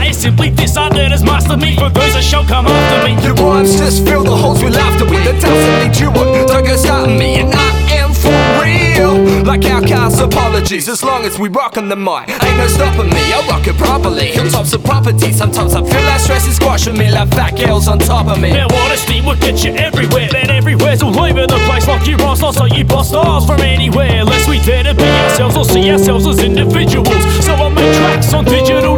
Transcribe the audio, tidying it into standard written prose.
is simply this, I let us master me. For those that shall come after me, the rhymes just fill the holes with laughter. With the doesn't need you up, don't get starting me. And I am for real, like outcast apologies. As long as we rockin' the mic, ain't no stopping me. I rock it properly, hilltops of property. Sometimes I feel like stress is squashing me, like fat girls on top of me. now honesty will get you everywhere, then everywhere's all over the place. Like you rhymes, not so you bust styles from anywhere. Lest we dare to be ourselves or see ourselves as individuals. So I make tracks on digital